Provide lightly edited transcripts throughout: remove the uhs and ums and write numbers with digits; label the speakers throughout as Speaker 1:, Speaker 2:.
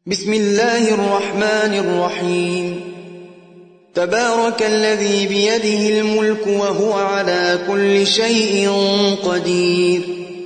Speaker 1: بسم الله الرحمن الرحيم. تبارك الذي بيده الملك وهو على كل شيء قدير،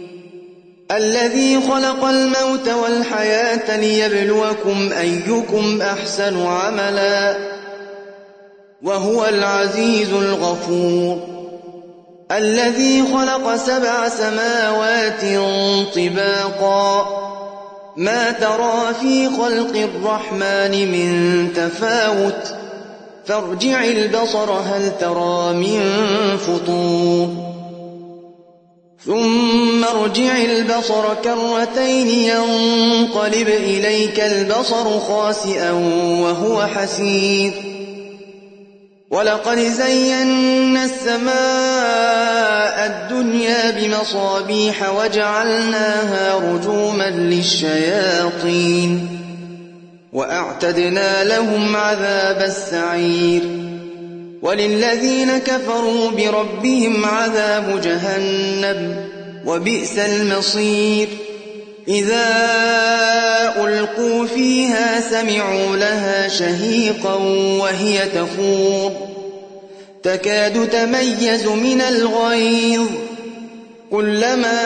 Speaker 1: الذي خلق الموت والحياة ليبلوكم أيكم أحسن عملا وهو العزيز الغفور، الذي خلق 7 سماوات طباقا ما ترى في خلق الرحمن من تفاوت فارجع البصر هل ترى من فطور ثم ارجع البصر كرتين ينقلب إليك البصر خاسئا وهو حسير، ولقد زينا السماء الدنيا بمصابيح وجعلناها رجوما للشياطين وأعتدنا لهم عذاب السعير، وللذين كفروا بربهم عذاب جهنم وبئس المصير. إذا ألقوا فيها سمعوا لها شهيقا وهي تفور تكاد تميز من الغيظ، كلما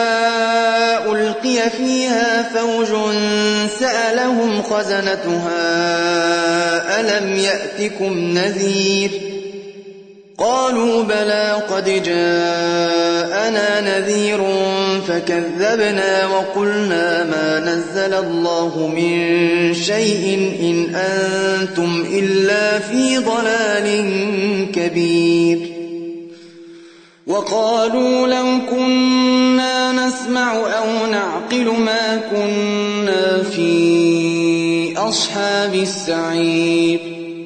Speaker 1: ألقي فيها فوج سألهم خزنتها ألم يأتكم نذير، قالوا بلى قد جاءنا نذير فكذبنا وقلنا ما نزل الله من شيء إن أنتم إلا في ضلال كبير. وقالوا لو كنا نسمع أو نعقل ما كنا في أصحاب السعير،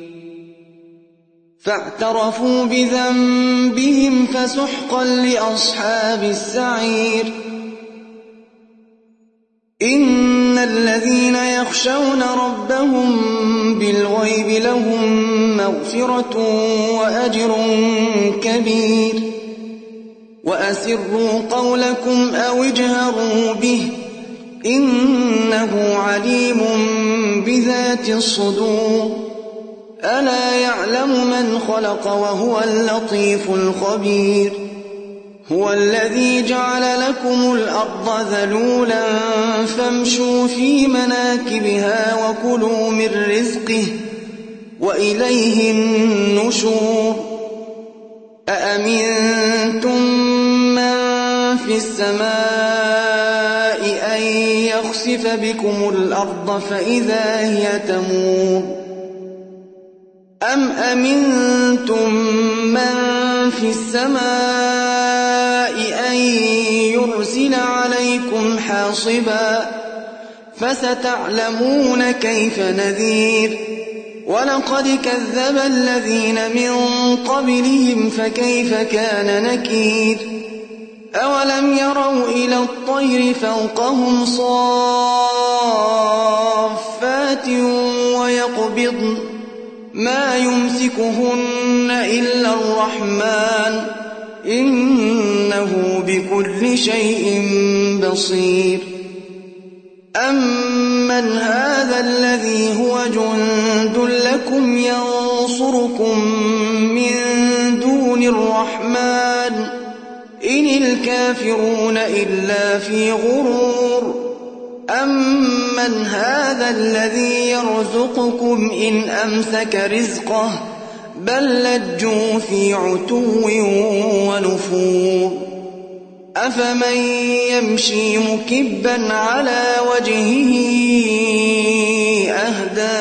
Speaker 1: فاعترفوا بذنبهم فسحقا لأصحاب السعير. إن الذين يخشون ربهم بالغيب لهم مغفرة وأجر كبير، وأسروا قولكم أو اجهروا به إنه عليم بذات الصدور، ألا يعلم من خلق وهو اللطيف الخبير. هو الذي جعل لكم الأرض ذلولا فامشوا في مناكبها وكلوا من رزقه وإليه النشور. أأمنتم من في السماء أن يخسف بكم الأرض فإذا هي تمور، أم أمنتم من في السماء أن يرسل عليكم حاصبا فستعلمون كيف نذير. ولقد كذب الذين من قبلهم فكيف كان نكير. أولم يروا إلى الطير فوقهم صافات ويقبضن ما يمسكهن إلا الرحمن إنه بكل شيء بصير. أمن هذا الذي هو جند لكم ينصركم من دون الرحمن إن الكافرون إلا في غرور. أمن هذا الذي يرزقكم إن أمسك رزقه بل لجوا في عتو ونفور. أفمن يمشي مكبا على وجهه أهدى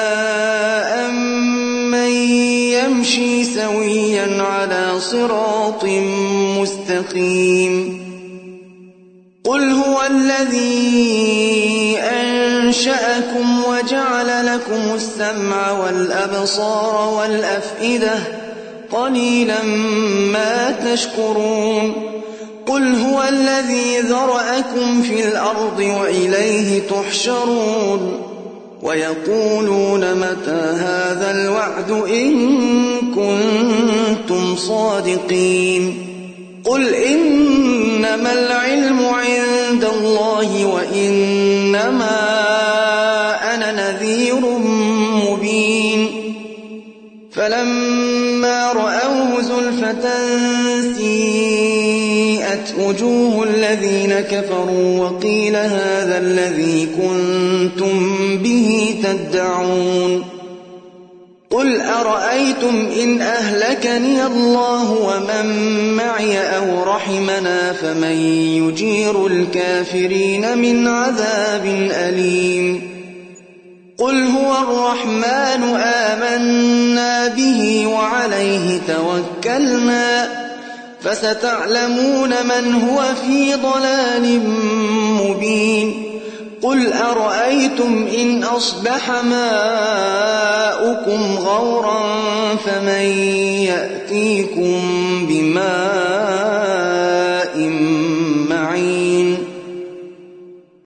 Speaker 1: أمن يمشي سويا على صراط مستقيم. قل هو الذي أنشأكم وجعل لكم السمع والأبصار والأفئدة قليلا ما تشكرون. قل هو الذي ذرأكم في الأرض وإليه تحشرون. ويقولون متى هذا الوعد إن كنتم صادقين. قل إنما العلم عند الله وإنما أَنَا نَذِيرٌ مُّبِينٌ فَلَمَّا رَأَوْهُ زُلْفَةً سِيئَتْ وُجُوهُ الَّذِينَ كَفَرُوا وَقِيلَ هَٰذَا الَّذِي كُنتُم بِهِ تَدَّعُونَ قُلْ أَرَأَيْتُمْ إِنْ أَهْلَكَنِيَ اللَّهُ وَمَن مَّعِيَ أَوْ رَحِمَنَا فَمَن يُجِيرُ الْكَافِرِينَ مِنْ عَذَابٍ أَلِيمٍ قُلْ هُوَ الرَّحْمَٰنُ آمَنَّا بِهِ وَعَلَيْهِ تَوَكَّلْنَا فَسَتَعْلَمُونَ مَنْ هُوَ فِي ضَلَالٍ مُّبِينٍ قُلْ أَرَأَيْتُمْ إِنْ أَصْبَحَ مَاؤُكُمْ غَوْرًا فَمَن يَأْتِيكُم بِمَاءٍ